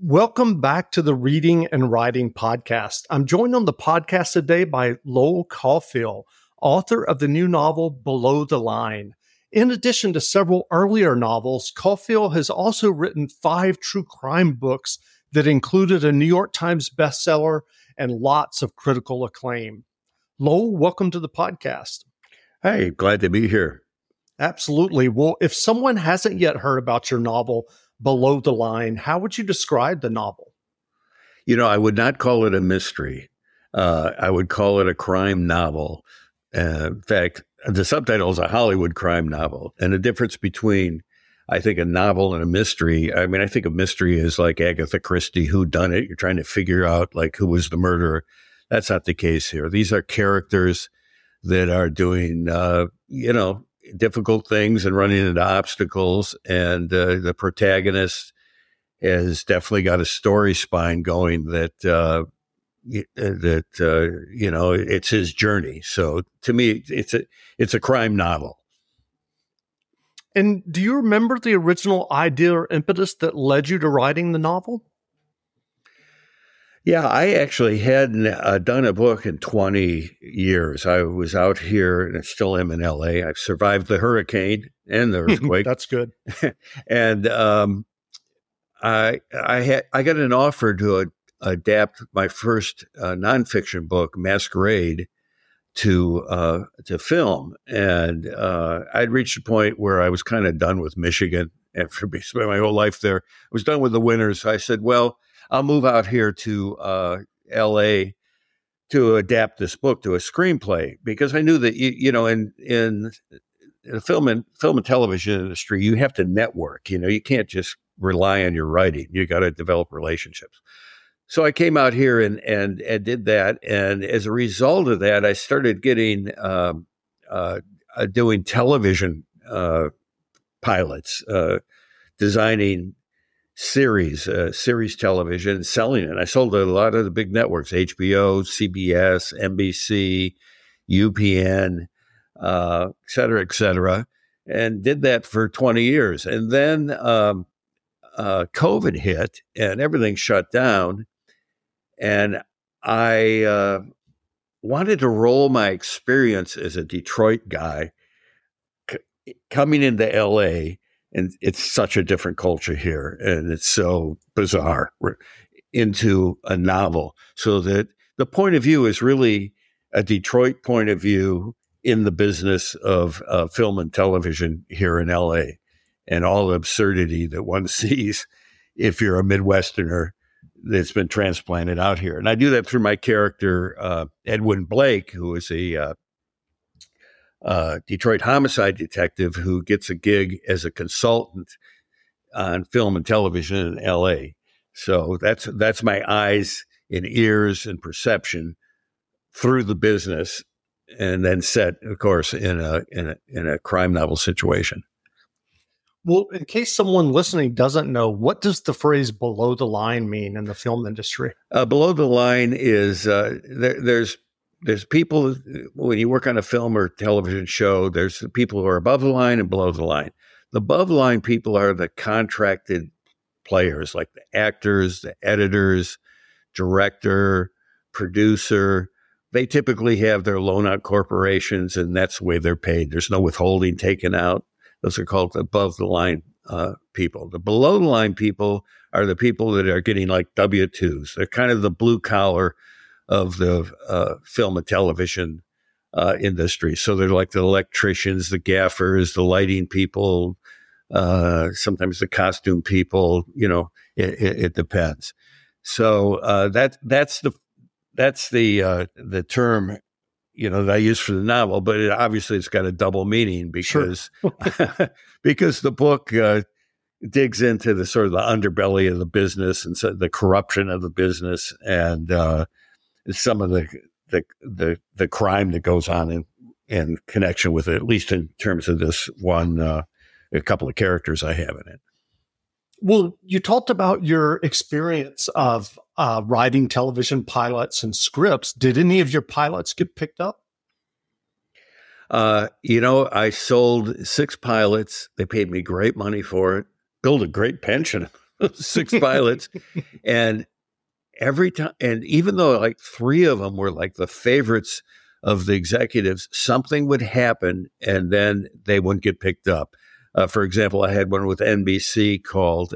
Welcome back to the Reading and Writing Podcast. I'm joined on the podcast today by Lowell Caulfield, author of the new novel Below the Line. In addition to several earlier novels, Caulfield has also written 5 true crime books that included a New York Times bestseller and lots of critical acclaim. Lowell, welcome to the podcast. Hey, glad to be here. Absolutely. Well, if someone hasn't yet heard about your novel, Below the Line, how would you describe the novel? You know, I would not call it a mystery. I would call it a crime novel. In fact, the subtitle is a Hollywood crime novel. And the difference between, I think, a novel and a mystery, I mean, I think a mystery is like Agatha Christie, whodunit. You're trying to figure out, like, who was the murderer. That's not the case here. These are characters that are doing, difficult things and running into obstacles. And the protagonist has definitely got a story spine going that it's his journey. So to me, it's a crime novel. And do you remember the original idea or impetus that led you to writing the novel? Yeah, I actually hadn't done a book in 20 years. I was out here and I still am in LA. I've survived the hurricane and the earthquake. That's good. And I got an offer to adapt my first nonfiction book, Masquerade, to film. And I'd reached a point where I was kind of done with Michigan after spending my whole life there. I was done with the winters. So I said, well, I'll move out here to LA to adapt this book to a screenplay, because I knew that in the film and television industry, you have to network. You can't just rely on your writing. You got to develop relationships. So I came out here and did that, and as a result of that, I started getting doing television pilots, designing series television, and selling it. I sold a lot of the big networks: HBO, CBS, NBC, UPN, et cetera, and did that for 20 years. And then COVID hit and everything shut down. And I wanted to roll my experience as a Detroit guy coming into LA. And it's such a different culture here, and it's so bizarre, into a novel. So that the point of view is really a Detroit point of view in the business of film and television here in LA, and all the absurdity that one sees if you're a Midwesterner that's been transplanted out here. And I do that through my character, Edwin Blake, who is a Detroit homicide detective who gets a gig as a consultant on film and television in LA. So that's my eyes and ears and perception through the business, and then set, of course, in a crime novel situation. Well, in case someone listening doesn't know, what does the phrase "below the line" mean in the film industry? Below the line is there's people, when you work on a film or television show, there's people who are above the line and below the line. The above the line people are the contracted players, like the actors, the editors, director, producer. They typically have their loan out corporations, and that's the way they're paid. There's no withholding taken out. Those are called the above the line people. The below the line people are the people that are getting like W-2s. They're kind of the blue collar of the film and television industry. So they're like the electricians, the gaffers, the lighting people, sometimes the costume people. It depends. So that's the term that I use for the novel, but obviously it's got a double meaning because Sure. because the book digs into the sort of the underbelly of the business and so the corruption of the business, and some of the crime that goes on in connection with it, at least in terms of this one, a couple of characters I have in it. Well, you talked about your experience of writing television pilots and scripts. Did any of your pilots get picked up? I sold 6 pilots. They paid me great money for it, built a great pension 6 pilots. And every time, and even though like 3 of them were like the favorites of the executives, something would happen and then they wouldn't get picked up. For example, I had one with NBC called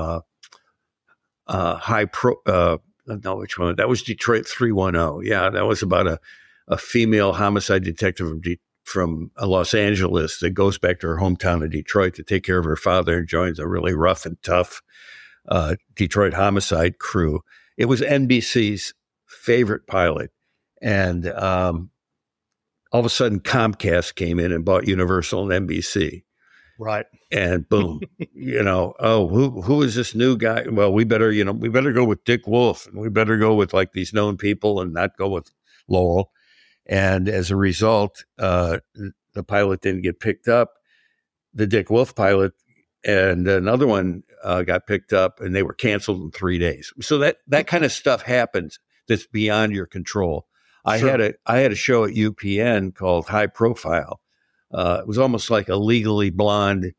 no, which one? That was Detroit 310. Yeah, that was about a female homicide detective from Los Angeles that goes back to her hometown of Detroit to take care of her father and joins a really rough and tough Detroit homicide crew. It was NBC's favorite pilot. And all of a sudden, Comcast came in and bought Universal and NBC. Right. And boom, who is this new guy? Well, we better go with Dick Wolf, and we better go with like these known people and not go with Lowell. And as a result, the pilot didn't get picked up. The Dick Wolf pilot and another one got picked up, and they were canceled in 3 days. So that kind of stuff happens that's beyond your control. Sure. I had a show at UPN called High Profile. It was almost like a Legally Blonde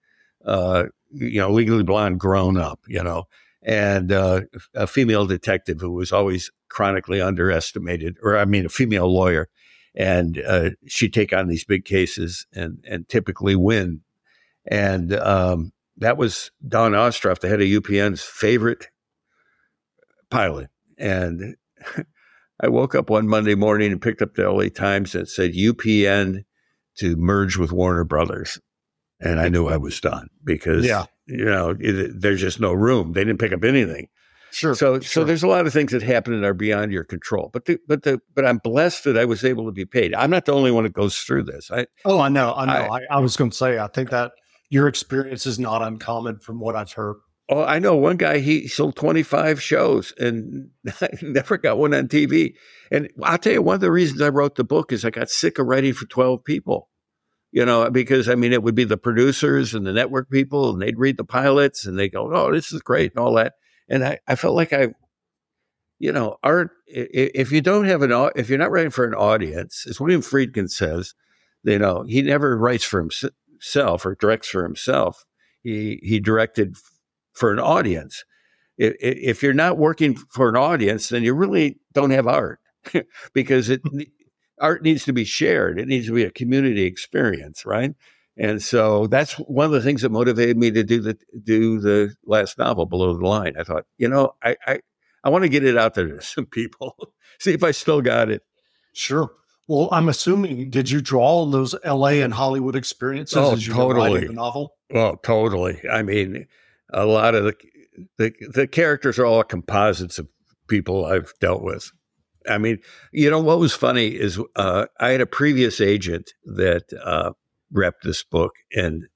grown up, and a female detective who was always chronically underestimated, a female lawyer, and she'd take on these big cases and typically win. And that was Don Ostroff, the head of UPN's favorite pilot. And I woke up one Monday morning and picked up the LA Times and it said UPN to merge with Warner Brothers. And I knew I was done because, there's just no room. They didn't pick up anything. Sure. So there's a lot of things that happen that are beyond your control. But I'm blessed that I was able to be paid. I'm not the only one that goes through this. I know. I was going to say, I think that your experience is not uncommon from what I've heard. Oh, I know one guy, he sold 25 shows and never got one on TV. And I'll tell you, one of the reasons I wrote the book is I got sick of writing for 12 people, because it would be the producers and the network people, and they'd read the pilots and they go, oh, this is great and all that. And I felt like art, if you're not writing for an audience, as William Friedkin says, he never writes for himself or directs for himself. He directed for an audience. If you're not working for an audience, then you really don't have art because art needs to be shared. It needs to be a community experience, right? And so that's one of the things that motivated me to do the last novel, Below the Line. I thought, I want to get it out there to some people, see if I still got it. Sure. Well, I'm assuming, did you draw on those LA and Hollywood experiences as you were writing the novel? Oh, totally. A lot of the characters are all composites of people I've dealt with. What was funny is I had a previous agent that repped this book, and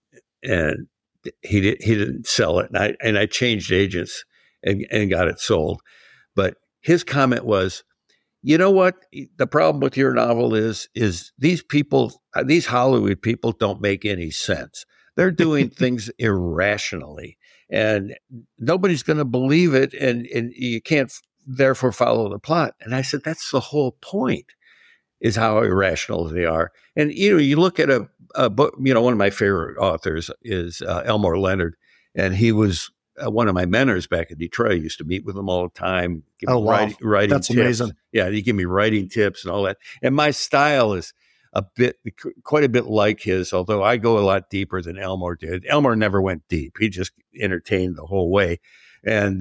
he didn't sell it, and I changed agents and got it sold. But his comment was, you know what? The problem with your novel is these people, these Hollywood people, don't make any sense. They're doing things irrationally, and nobody's going to believe it, and you can't therefore follow the plot. And I said, that's the whole point, is how irrational they are. And you look at a book. One of my favorite authors is Elmore Leonard, and he was one of my mentors back in Detroit. I used to meet with him all the time. Writing that's tips. Amazing. Yeah, he gave me writing tips and all that. And my style is quite a bit like his, although I go a lot deeper than Elmore did. Elmore never went deep; he just entertained the whole way. And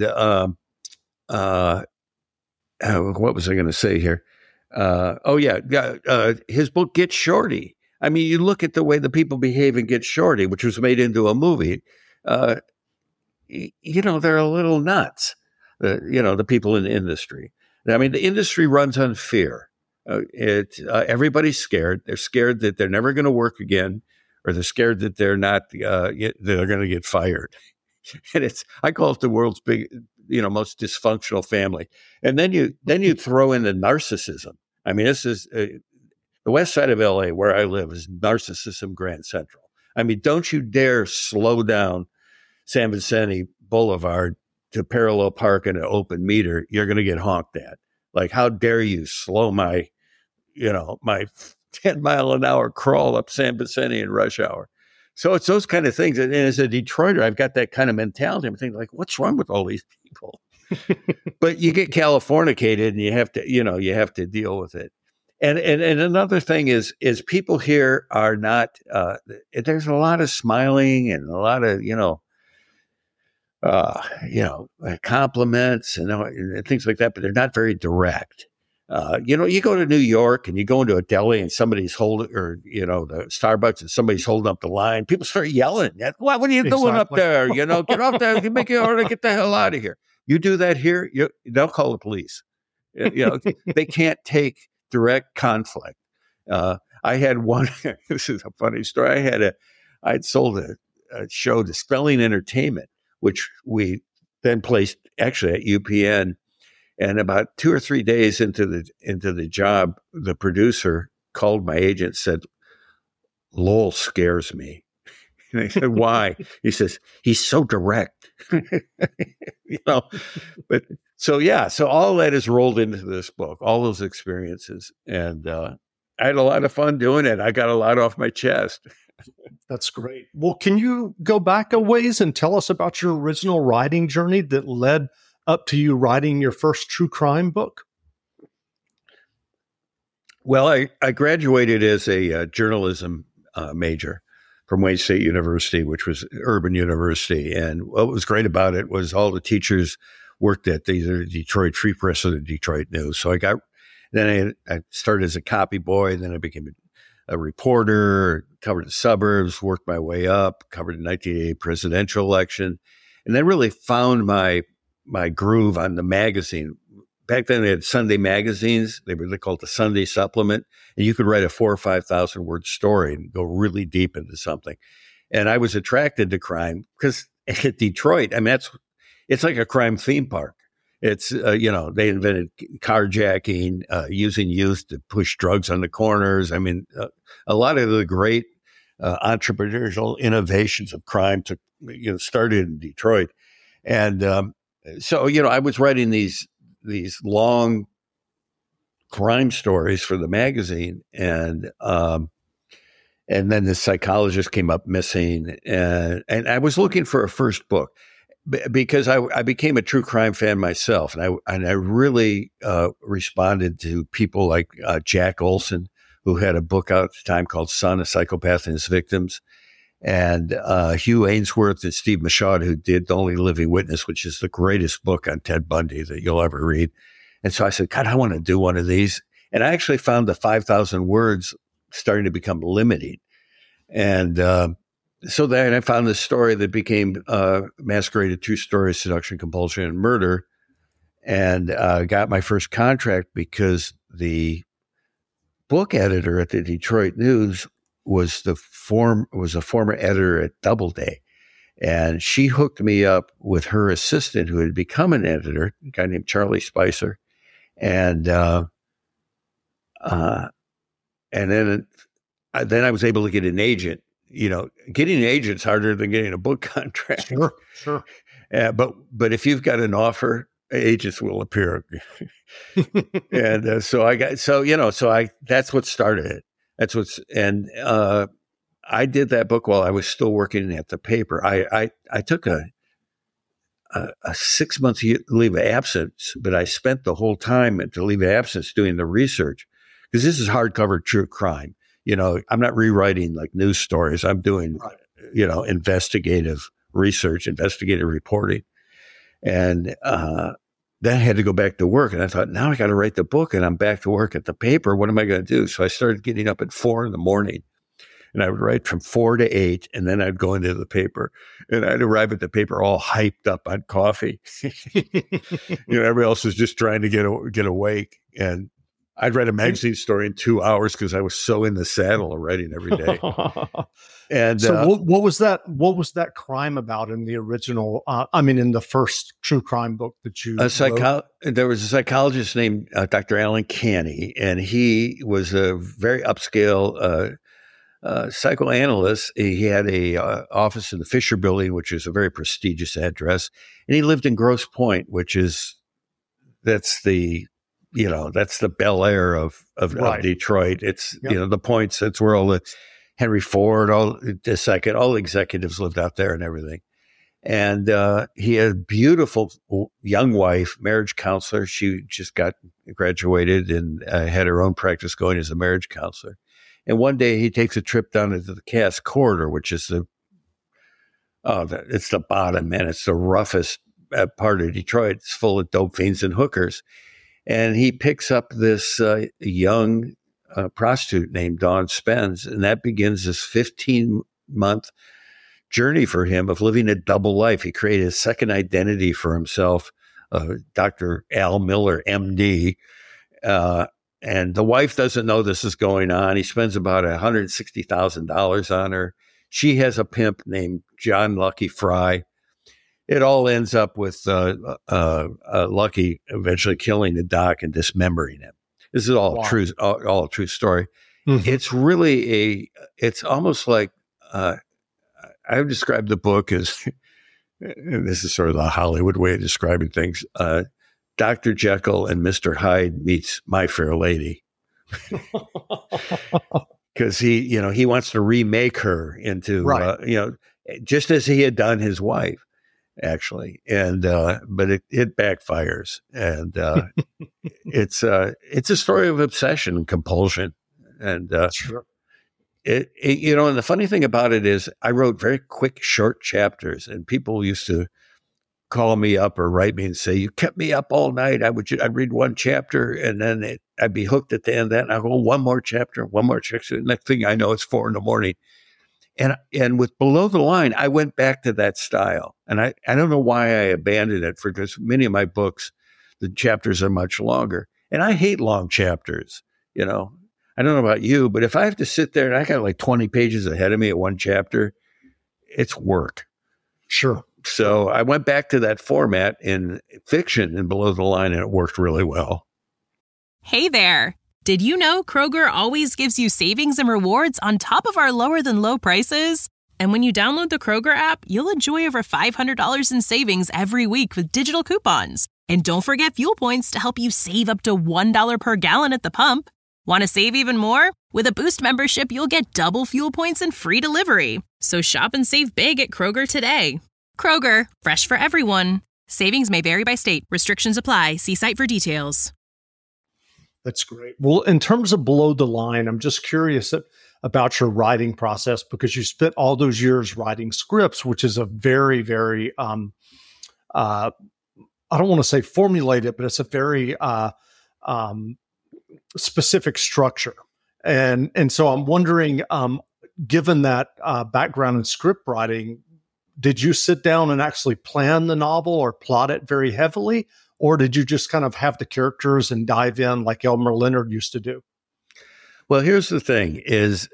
what was I going to say here? His book Get Shorty. You look at the way the people behave in Get Shorty, which was made into a movie. They're a little nuts. The people in the industry. The industry runs on fear. Everybody's scared. They're scared that they're never going to work again, or they're scared that they're not. They're going to get fired. And I call it the world's most dysfunctional family. And then you throw in the narcissism. This is the west side of LA where I live is Narcissism Grand Central. Don't you dare slow down San Vicente Boulevard to parallel park in an open meter. You're going to get honked at. Like, how dare you slow my 10 mile an hour crawl up San Vicente in rush hour. So it's those kind of things. And as a Detroiter, I've got that kind of mentality. I'm thinking like, what's wrong with all these people? But you get Californicated and you have to deal with it. And another thing is people here are not, there's a lot of smiling and a lot of, compliments and things like that, but they're not very direct. You go to New York and you go into a deli and somebody's holding, or, the Starbucks and somebody's holding up the line. People start yelling. What are you doing up there? Get off there. You make it order. Get the hell out of here. You do that here, they'll call the police. They can't take direct conflict. I had one, this is a funny story. I'd sold a show to Spelling Entertainment, which we then placed actually at UPN. And about 2 or 3 days into the job, the producer called my agent, said, "Lowell scares me." And I said, "Why?" He says, "He's so direct." But so all that is rolled into this book, all those experiences. And I had a lot of fun doing it. I got a lot off my chest. That's great. Well, can you go back a ways and tell us about your original writing journey that led up to you writing your first true crime book? Well, I graduated as a journalism major from Wayne State University, which was urban university. And what was great about it was all the teachers worked at either the Detroit Free Press or the Detroit News. So I started as a copy boy, then I became a reporter, covered the suburbs, worked my way up, covered the 1988 presidential election, and then really found my groove on the magazine. Back then they had Sunday magazines. They called the Sunday Supplement, and you could write a 4,000 or 5,000 word story and go really deep into something. And I was attracted to crime because at Detroit, it's like a crime theme park. It's, they invented carjacking, using youth to push drugs on the corners. A lot of the great entrepreneurial innovations of crime started in Detroit. And so I was writing these long crime stories for the magazine, and then the psychologist came up missing, and I was looking for a first book because I became a true crime fan myself, and I really responded to people like Jack Olson, who had a book out at the time called Son, a Psychopath and His Victims. And Hugh Ainsworth and Steve Michaud, who did The Only Living Witness, which is the greatest book on Ted Bundy that you'll ever read. And so I said, God, I want to do one of these. And I actually found the 5,000 words starting to become limiting. And so then I found this story that became Masqueraded True Story, Seduction, Compulsion, and Murder, and got my first contract because the book editor at the Detroit News was a former editor at Doubleday. And she hooked me up with her assistant who had become an editor, a guy named Charlie Spicer. And then I was able to get an agent. Getting an agent's harder than getting a book contract. Sure. But if you've got an offer, agents will appear. And that's what started it. I did that book while I was still working at the paper. I took a 6-month leave of absence, but I spent the whole time at the leave of absence doing the research, because this is hardcover true crime. I'm not rewriting like news stories. I'm doing, investigative research, investigative reporting. And then I had to go back to work, and I thought, now I got to write the book, and I'm back to work at the paper. What am I going to do? So I started getting up at 4 a.m, and I would write from 4 to 8, and then I'd go into the paper, and I'd arrive at the paper all hyped up on coffee. Everybody else was just trying to get awake, and I'd write a magazine story in 2 hours because I was so in the saddle of writing every day. And so what was that? What was that crime about in the original? In the first true crime book that you wrote? There was a psychologist named Dr. Alan Canny, and he was a very upscale psychoanalyst. He had a office in the Fisher Building, which is a very prestigious address, and he lived in Grosse Pointe, that's the Bel Air of right. Detroit. It's yep. The Points. That's where all the Henry Ford, all the executives lived out there and everything. And he had a beautiful young wife, marriage counselor. She just got graduated and had her own practice going as a marriage counselor. And one day he takes a trip down into the Cass Corridor, which is it's the bottom, man. It's the roughest part of Detroit. It's full of dope fiends and hookers. And he picks up this young prostitute named Dawn Spence, and that begins this 15-month journey for him of living a double life. He created a second identity for himself, Dr. Al Miller, MD, and the wife doesn't know this is going on. He spends about $160,000 on her. She has a pimp named John Lucky Fry. It all ends up with Lucky eventually killing the doc and dismembering him. This is all true, all a true story. Mm-hmm. It's really it's almost like, I've described the book as, and this is sort of the Hollywood way of describing things, Dr. Jekyll and Mr. Hyde meets My Fair Lady. Because he wants to remake her into, just as he had done his wife, actually. And, but it backfires. And it's a story of obsession and compulsion. And sure. And the funny thing about it is I wrote very quick, short chapters, and people used to call me up or write me and say, "You kept me up all night." I'd read one chapter, and then I'd be hooked at the end of that, and I'd go, one more chapter. Next thing I know, it's 4 a.m. And with Below the Line, I went back to that style. And I don't know why I abandoned it, because many of my books, the chapters are much longer. And I hate long chapters, I don't know about you, but if I have to sit there and I got like 20 pages ahead of me at one chapter, it's work. Sure. So I went back to that format in fiction and Below the Line, and it worked really well. Hey there. Did you know Kroger always gives you savings and rewards on top of our lower than low prices? And when you download the Kroger app, you'll enjoy over $500 in savings every week with digital coupons. And don't forget fuel points to help you save up to $1 per gallon at the pump. Want to save even more? With a Boost membership, you'll get double fuel points and free delivery. So shop and save big at Kroger today. Kroger, fresh for everyone. Savings may vary by state. Restrictions apply. See site for details. That's great. Well, in terms of Below the Line, I'm just curious about your writing process, because you spent all those years writing scripts, which is a very, very, I don't want to say formulated, but it's a very specific structure. And so I'm wondering, given that background in script writing, did you sit down and actually plan the novel or plot it very heavily? Or did you just kind of have the characters and dive in like Elmer Leonard used to do? Well, here's the thing is,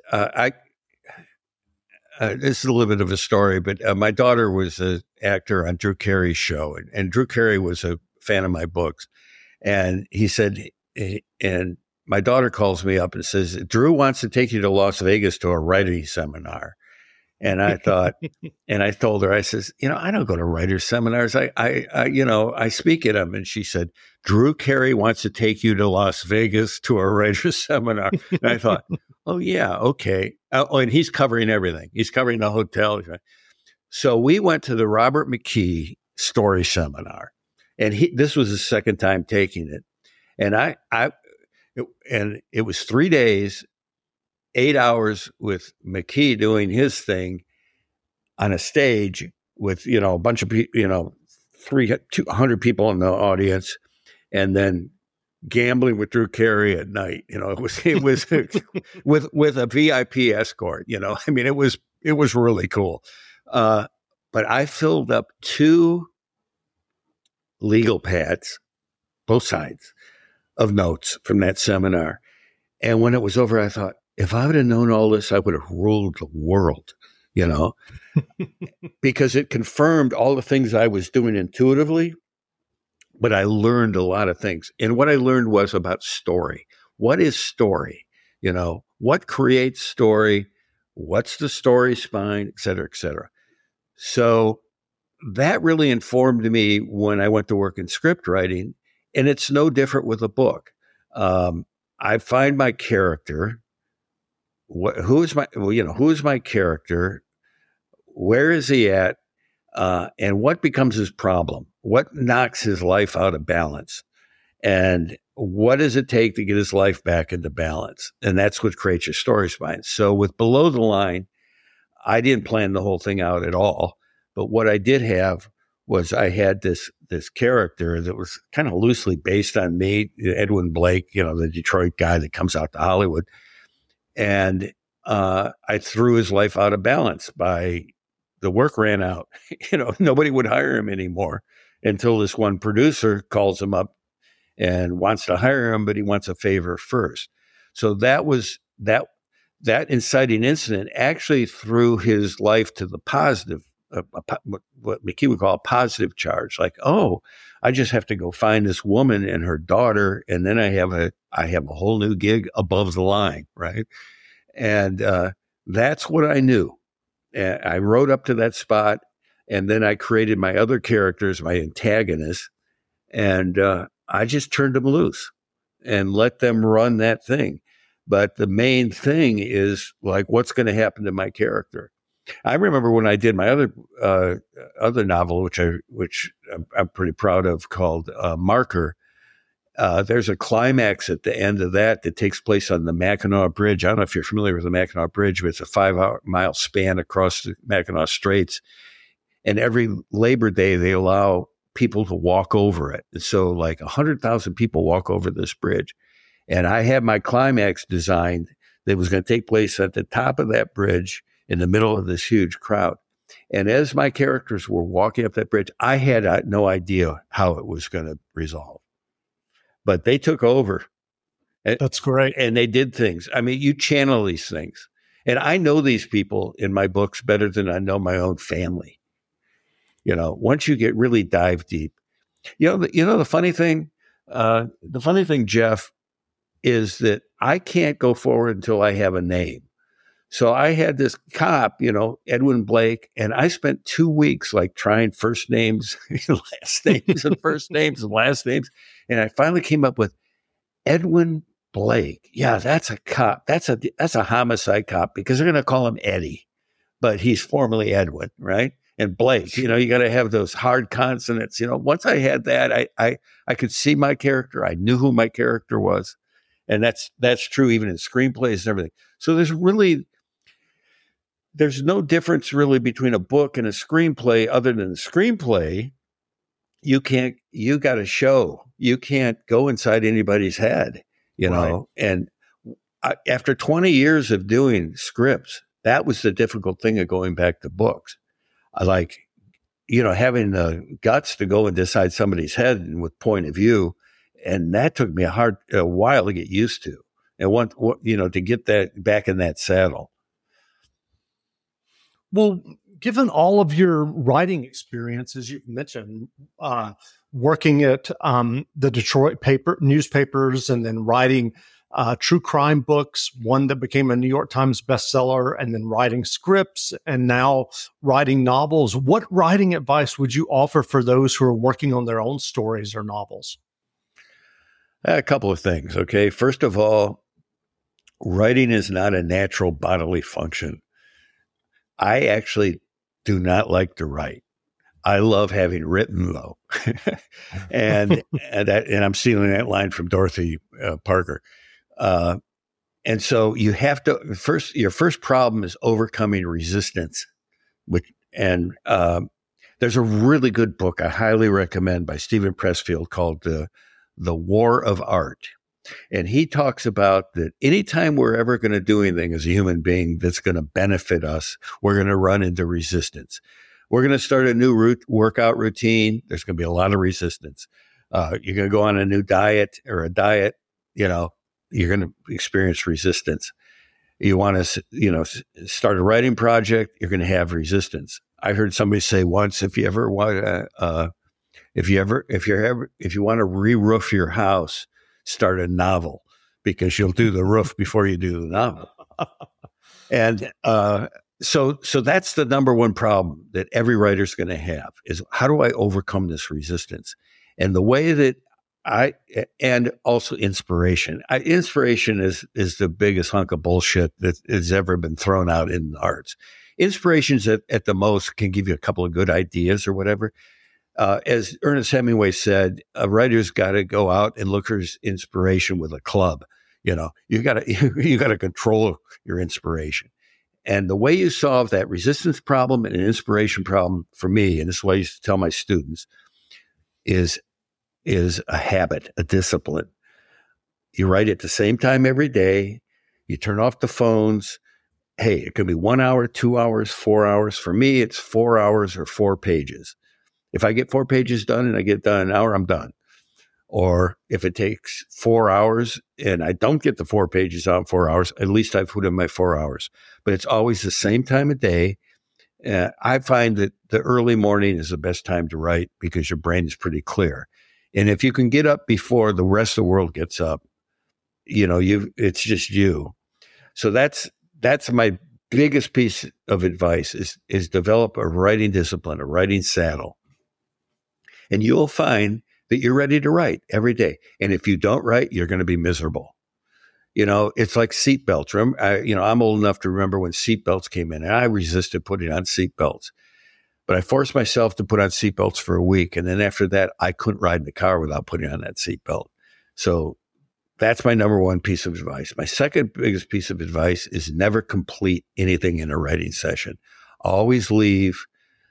this is a little bit of a story, but my daughter was an actor on Drew Carey's show, and Drew Carey was a fan of my books. And he said, and my daughter calls me up and says, "Drew wants to take you to Las Vegas to a writing seminar." And I thought, and I told her, I says, I don't go to writer's seminars. I speak at them. And she said, "Drew Carey wants to take you to Las Vegas to a writer's seminar." And I thought, oh yeah, okay. And he's covering everything. He's covering the hotel. So we went to the Robert McKee story seminar, and this was his second time taking it. And and it was 3 days, 8 hours with McKee doing his thing on a stage with, a bunch of people, 200 people in the audience, and then gambling with Drew Carey at night. It was with a VIP escort, it was really cool. But I filled up 2 legal pads, both sides, of notes from that seminar. And when it was over, I thought, if I would have known all this, I would have ruled the world, because it confirmed all the things I was doing intuitively, but I learned a lot of things. And what I learned was about story. What is story? What creates story? What's the story spine, et cetera, et cetera. So that really informed me when I went to work in script writing, and it's no different with a book. I find my character who is my character? Where is he at? And what becomes his problem? What knocks his life out of balance? And what does it take to get his life back into balance? And that's what creates your story spine. So with Below the Line, I didn't plan the whole thing out at all. But what I did have was I had this character that was kind of loosely based on me, Edwin Blake, the Detroit guy that comes out to Hollywood. And I threw his life out of balance by the work ran out. Nobody would hire him anymore until this one producer calls him up and wants to hire him, but he wants a favor first. So that was that inciting incident actually threw his life to the positive, what McKee would call a positive charge. Like, oh, I just have to go find this woman and her daughter, and then I have a whole new gig above the line, right? And that's what I knew. And I rode up to that spot, and then I created my other characters, my antagonists, and I just turned them loose and let them run that thing. But the main thing is like, what's going to happen to my character? I remember when I did my other novel, which I'm pretty proud of, called Marker. There's a climax at the end of that takes place on the Mackinac Bridge. I don't know if you're familiar with the Mackinac Bridge, but it's a 5-mile span across the Mackinac Straits. And every Labor Day, they allow people to walk over it. So like 100,000 people walk over this bridge. And I had my climax designed that was going to take place at the top of that bridge in the middle of this huge crowd. And as my characters were walking up that bridge, I had no idea how it was going to resolve. But they took over. That's great. And they did things. I mean, you channel these things. And I know these people in my books better than I know my own family. Once you get really dive deep, the funny thing, Jeff, is that I can't go forward until I have a name. So I had this cop, Edwin Blake, and I spent 2 weeks like trying first names, last names, and first names and last names. And I finally came up with Edwin Blake. Yeah, that's a cop. That's a homicide cop because they're going to call him Eddie, but he's formerly Edwin, right? And Blake, you got to have those hard consonants. Once I had that, I could see my character. I knew who my character was. And that's true even in screenplays and everything. So there's no difference really between a book and a screenplay other than the screenplay. You got to show. You can't go inside anybody's head, know. And after 20 years of doing scripts, that was the difficult thing of going back to books. I like, having the guts to go and decide somebody's head and with point of view. And that took me a while to get used to and to get that back in that saddle. Well, given all of your writing experience, as you mentioned, working at the Detroit newspapers and then writing true crime books, one that became a New York Times bestseller, and then writing scripts and now writing novels, what writing advice would you offer for those who are working on their own stories or novels? A couple of things, okay? First of all, writing is not a natural bodily function. I actually do not like to write. I love having written, though. and I'm stealing that line from Dorothy Parker. And so you have to your first problem is overcoming resistance, there's a really good book I highly recommend by Stephen Pressfield called The War of Art. And he talks about that anytime we're ever going to do anything as a human being that's going to benefit us, we're going to run into resistance. We're going to start a new workout routine. There's going to be a lot of resistance. You're going to go on a new diet, you're going to experience resistance. You want to, start a writing project, you're going to have resistance. I heard somebody say once, if you want to re-roof your house, start a novel because you'll do the roof before you do the novel. And so that's the number one problem that every writer's going to have is how do I overcome this resistance? And the way that And also inspiration. Inspiration is the biggest hunk of bullshit that has ever been thrown out in the arts. Inspirations at the most can give you a couple of good ideas or whatever. As Ernest Hemingway said, a writer's got to go out and look for his inspiration with a club. You got to control your inspiration. And the way you solve that resistance problem and an inspiration problem for me, and this is what I used to tell my students, is a habit, a discipline. You write at the same time every day. You turn off the phones. Hey, it could be 1 hour, 2 hours, 4 hours. For me, it's 4 hours or 4 pages. If I get 4 pages done and I get done in an hour, I'm done. Or if it takes 4 hours and I don't get the 4 pages out in 4 hours, at least I've put in my 4 hours. But it's always the same time of day. I find that the early morning is the best time to write because your brain is pretty clear. And if you can get up before the rest of the world gets up, it's just you. So that's my biggest piece of advice is develop a writing discipline, a writing saddle. And you'll find that you're ready to write every day. And if you don't write, you're going to be miserable. It's like seatbelts. I'm old enough to remember when seatbelts came in, and I resisted putting on seatbelts. But I forced myself to put on seatbelts for a week. And then after that, I couldn't ride in the car without putting on that seatbelt. So that's my number one piece of advice. My second biggest piece of advice is never complete anything in a writing session. Always leave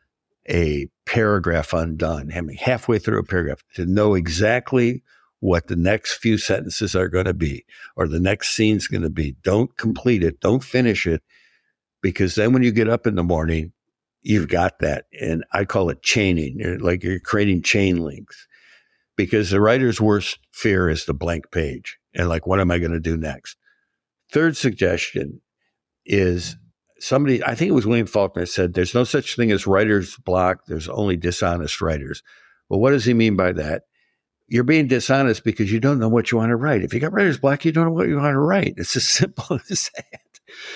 a paragraph undone, halfway through a paragraph, to know exactly what the next few sentences are going to be or the next scene's going to be. Don't complete it. Don't finish it, because then when you get up in the morning, you've got that. And I call it chaining. You're creating chain links, because the writer's worst fear is the blank page. And what am I going to do next? Third suggestion is I think it was William Faulkner, said, there's no such thing as writer's block. There's only dishonest writers. Well, what does he mean by that? You're being dishonest because you don't know what you want to write. If you got writer's block, you don't know what you want to write. It's as simple as that.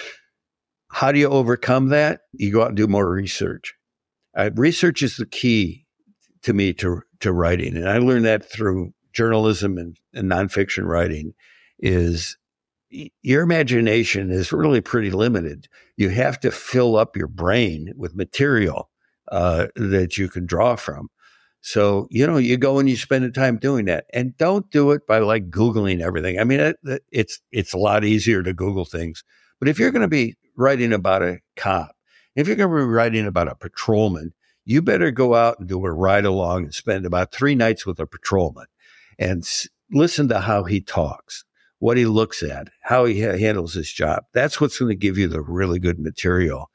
How do you overcome that? You go out and do more research. Research is the key to me to writing. And I learned that through journalism and nonfiction writing. Is your imagination is really pretty limited. You have to fill up your brain with material that you can draw from. So, you go and you spend the time doing that, and don't do it by Googling everything. I mean, it's a lot easier to Google things, but if you're going to be writing about a cop, if you're going to be writing about a patrolman, you better go out and do a ride along and spend about 3 nights with a patrolman and listen to how he talks, what he looks at, how he handles his job. That's what's going to give you the really good material.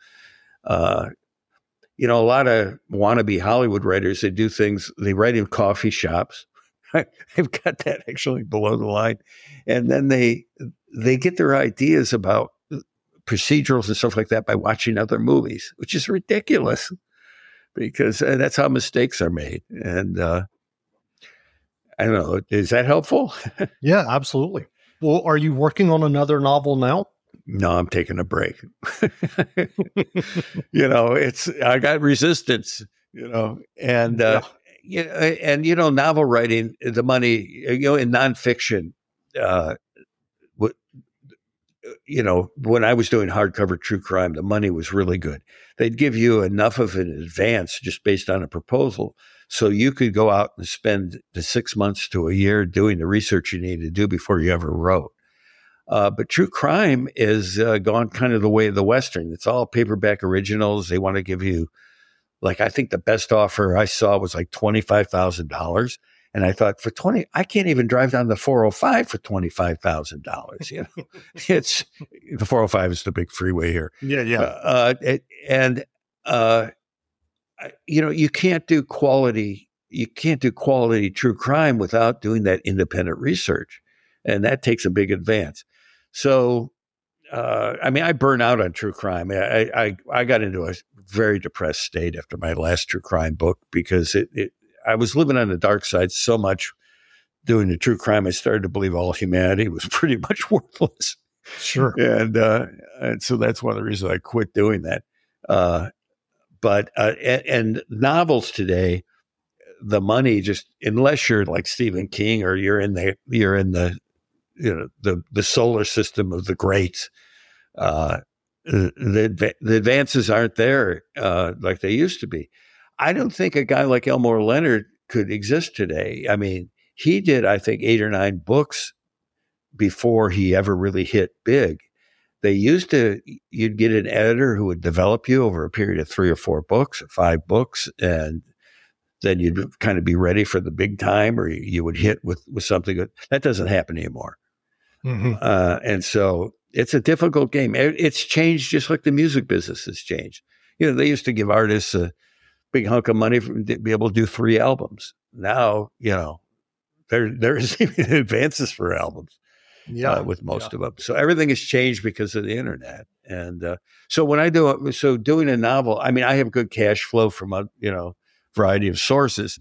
A lot of wannabe Hollywood writers, they write in coffee shops. I've got that actually below the line. And then they get their ideas about procedurals and stuff like that by watching other movies, which is ridiculous, because that's how mistakes are made. And I don't know, is that helpful? Yeah, absolutely. Well, are you working on another novel now? No, I'm taking a break. I got resistance, and novel writing, the money, in nonfiction, when I was doing hardcover true crime, the money was really good. They'd give you enough of an advance just based on a proposal, so you could go out and spend the 6 months to a year doing the research you needed to do before you ever wrote. But true crime is gone kind of the way of the Western. It's all paperback originals. They want to give you, I think the best offer I saw was $25,000. And I thought, I can't even drive down the 405 for $25,000. It's the 405 is the big freeway here. Yeah. You can't do quality. You can't do quality true crime without doing that independent research, and that takes a big advance. So, I burn out on true crime. I got into a very depressed state after my last true crime book, because I was living on the dark side so much doing the true crime. I started to believe all humanity was pretty much worthless. Sure. And so that's one of the reasons I quit doing that. But novels today, the money, just unless you're like Stephen King or you're in the the solar system of the greats, the advances aren't there like they used to be. I don't think a guy like Elmore Leonard could exist today. I mean, he did, I think, 8 or 9 books before he ever really hit big. You'd get an editor who would develop you over a period of 3 or 4 books, 5 books, and then you'd kind of be ready for the big time, or you would hit with something good. That doesn't happen anymore. Mm-hmm. And so it's a difficult game. It's changed just like the music business has changed. They used to give artists a big hunk of money to be able to do 3 albums. Now, there is even advances for albums. With most of them. So everything has changed because of the internet. And so when I doing a novel, I mean, I have good cash flow from a variety of sources.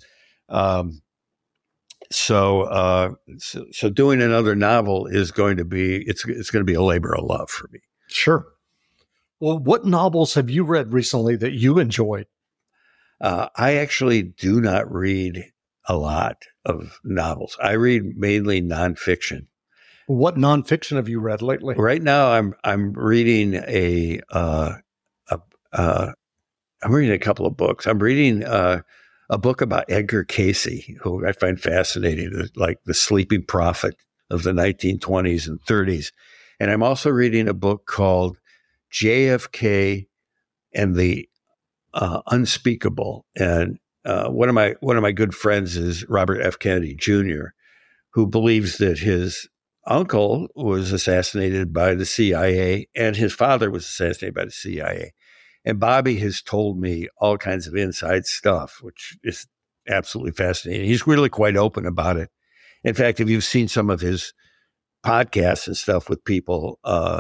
So doing another novel is going to be, it's going to be a labor of love for me. Sure. Well, what novels have you read recently that you enjoyed? I actually do not read a lot of novels. I read mainly nonfiction. What nonfiction have you read lately? Right now, I'm reading I'm reading a couple of books. I'm reading a book about Edgar Cayce, who I find fascinating, like the sleeping prophet of the 1920s and 30s. And I'm also reading a book called JFK and the Unspeakable. And one of my good friends is Robert F. Kennedy Jr., who believes that his uncle was assassinated by the CIA and his father was assassinated by the CIA. And Bobby has told me all kinds of inside stuff, which is absolutely fascinating. He's really quite open about it. In fact, if you've seen some of his podcasts and stuff with people,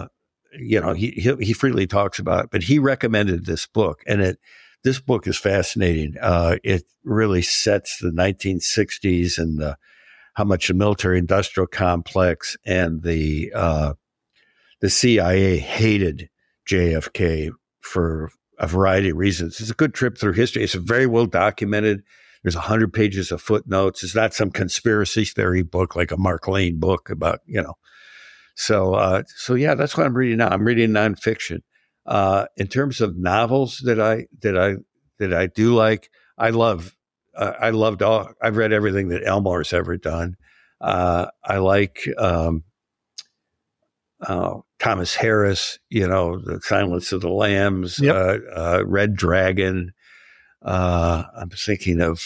he freely talks about it. But he recommended this book, and this book is fascinating. It really sets the 1960s and how much the military-industrial complex and the CIA hated JFK for a variety of reasons. It's a good trip through history. It's very well documented. There's 100 pages of footnotes. It's not some conspiracy theory book like a Mark Lane book about, So yeah, that's what I'm reading now. I'm reading nonfiction. In terms of novels that I do like, I've read everything that Elmore's ever done. I like Thomas Harris, The Silence of the Lambs, yep. Red Dragon. I'm thinking of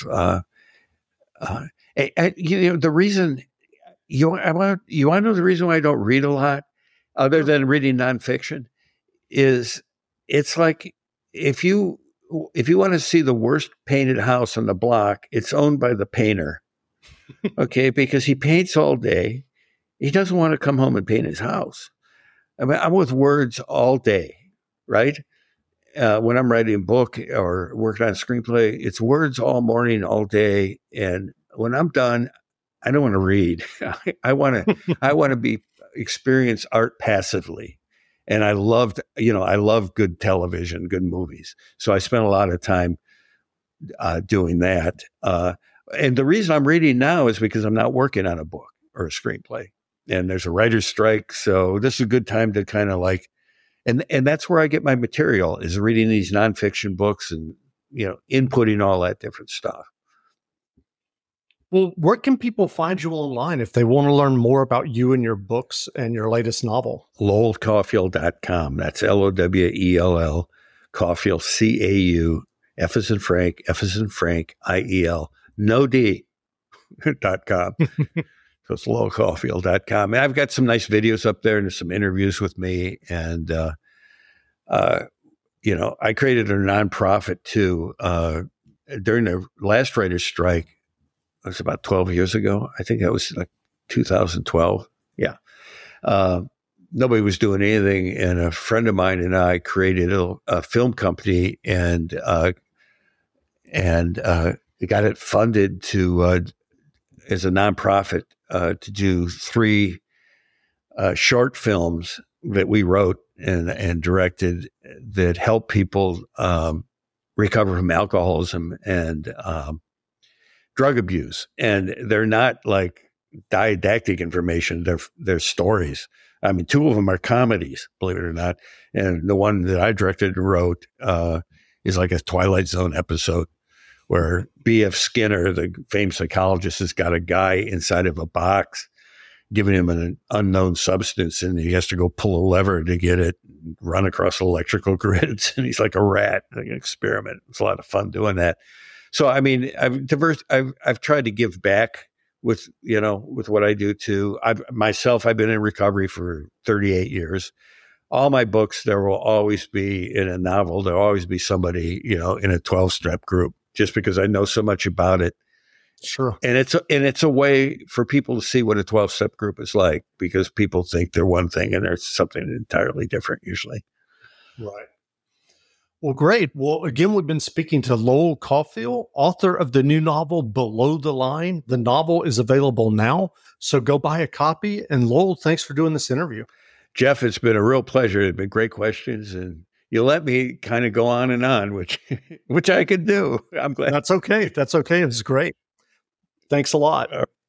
the reason you want to know the reason why I don't read a lot, other than reading nonfiction, is it's like if you want to see the worst painted house on the block, it's owned by the painter. Okay, because he paints all day. He doesn't want to come home and paint his house. I mean, I'm with words all day, right? When I'm writing a book or working on a screenplay, it's words all morning, all day. And when I'm done, I don't want to read. I want to experience art passively. And I love good television, good movies. So I spent a lot of time doing that. And the reason I'm reading now is because I'm not working on a book or a screenplay. And there's a writer's strike. So this is a good time to kind of and that's where I get my material, is reading these nonfiction books and, inputting all that different stuff. Well, where can people find you online if they want to learn more about you and your books and your latest novel? LowellCaulfield.com. That's LOWELL, Caulfield, CAU, F as in Frank, IEL, no D.com. So it's LowellCaulfield.com. And I've got some nice videos up there and some interviews with me. And, I created a nonprofit too. During the last writer's strike, it was about 12 years ago. I think that was like 2012. Yeah. Nobody was doing anything. And a friend of mine and I created a film company and got it funded to, as a nonprofit, to do 3 short films that we wrote and directed that help people recover from alcoholism and drug abuse, and they're not like didactic information. They're stories. I mean, 2 of them are comedies, believe it or not. And the one that I directed and wrote is like a Twilight Zone episode where B.F. Skinner, the famous psychologist, has got a guy inside of a box giving him an unknown substance, and he has to go pull a lever to get it, run across electrical grids, and he's like a rat, like an experiment. It's a lot of fun doing that. So, I mean, I've tried to give back with what I do too. I've been in recovery for 38 years. All my books, there will always be in a novel, there'll always be somebody, in a 12-step group, just because I know so much about it. Sure. And it's a way for people to see what a 12-step group is like, because people think they're one thing and there's something entirely different usually. Right. Well, great. Well, again, we've been speaking to Lowell Caulfield, author of the new novel, Below the Line. The novel is available now, so go buy a copy. And Lowell, thanks for doing this interview. Jeff, it's been a real pleasure. It's been great questions, and you let me kind of go on and on, which I could do. I'm glad. That's okay. That's okay. It was great. Thanks a lot.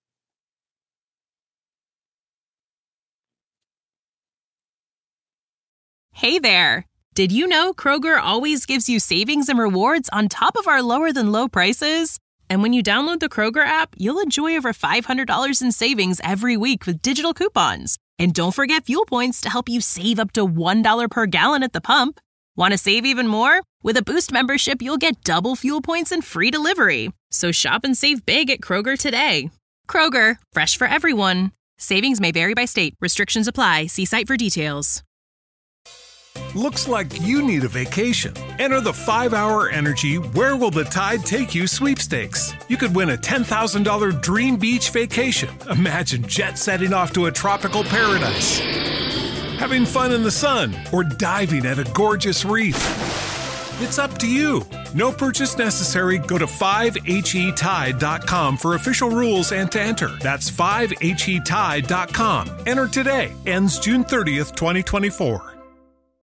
Hey there. Did you know Kroger always gives you savings and rewards on top of our lower than low prices? And when you download the Kroger app, you'll enjoy over $500 in savings every week with digital coupons. And don't forget fuel points to help you save up to $1 per gallon at the pump. Want to save even more? With a Boost membership, you'll get double fuel points and free delivery. So shop and save big at Kroger today. Kroger, fresh for everyone. Savings may vary by state. Restrictions apply. See site for details. Looks like you need a vacation. Enter the 5-Hour Energy Where Will the Tide Take You sweepstakes. You could win a $10,000 dream beach vacation. Imagine jet setting off to a tropical paradise, having fun in the sun, or diving at a gorgeous reef. It's up to you. No purchase necessary. Go to 5HETide.com for official rules and to enter. That's 5HETide.com. Enter today. Ends June 30th, 2024.